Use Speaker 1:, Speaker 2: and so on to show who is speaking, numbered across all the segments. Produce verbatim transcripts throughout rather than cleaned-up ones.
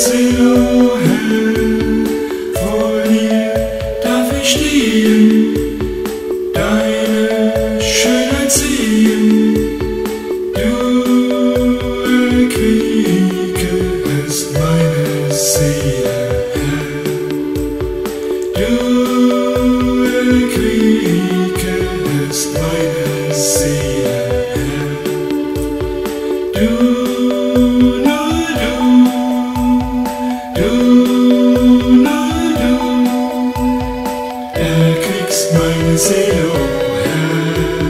Speaker 1: Seele, oh Herr, vor dir darf ich stehen, deine Schönheit sehen. Du erquickest meine Seele, Herr. Du erquickest meine Seele, Herr. Du, nur du, du, nur du, erquickst meine Seele, oh Herr.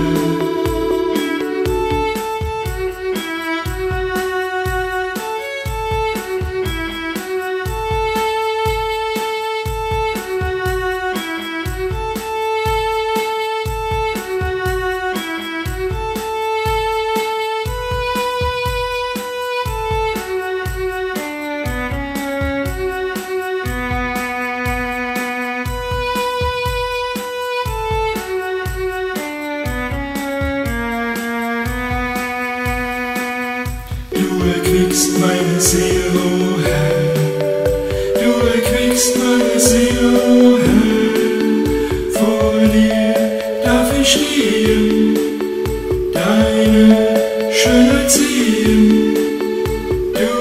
Speaker 1: Du erquickst meine Seele, oh Herr. Du erquickst meine Seele, oh Herr. Vor dir darf ich stehen, deine Schönheit sehen. Du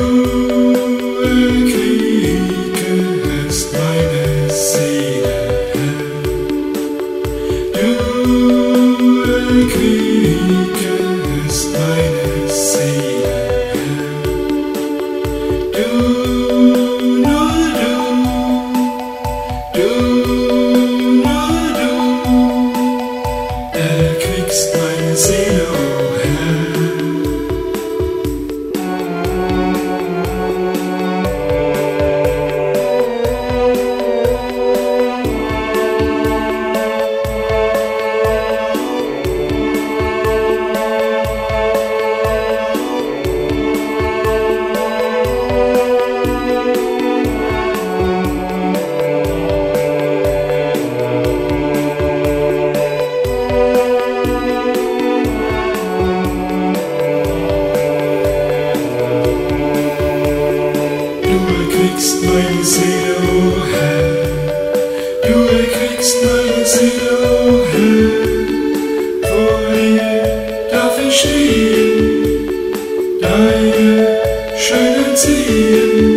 Speaker 1: erquickest meine Seele, Herr. Du erquickest meine Seele. Du, nur du, du, nur du, erquickst meine Seele, oh Herr. Du erquickst meine Seele, oh Herr. Du erquickst meine Seele, oh Herr. Vor dir darf ich stehen, deine Schönheit sehen.